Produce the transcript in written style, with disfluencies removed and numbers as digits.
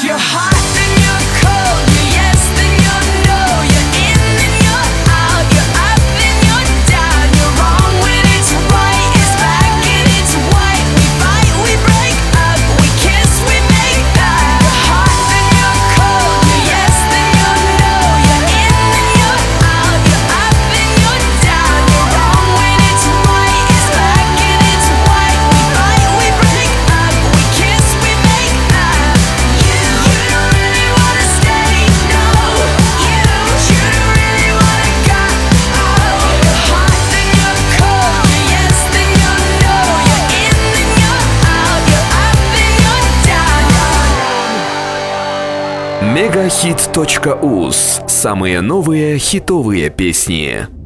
You're hot, then you're cold. You're yes, then you're no. You're in, then you're out. You're up, then you're down. You're wrong when it's right. It's black and it's white. We fight, we break up. We kiss, we make up. You're hot, then you're cold. You're yes, then you're no. You're in, then you're out. You're up, then you're down. You're wrong when it's right. It's black and it's white. We fight, we break up. We kiss, we make up. You don't really wanna stay, no. You don't really wanna go. You're hot, then you're cold. You're yes, then you're no. You're in, then you're out. You're up, then you're down. Мегахит.уз. Самые новые хитовые песни.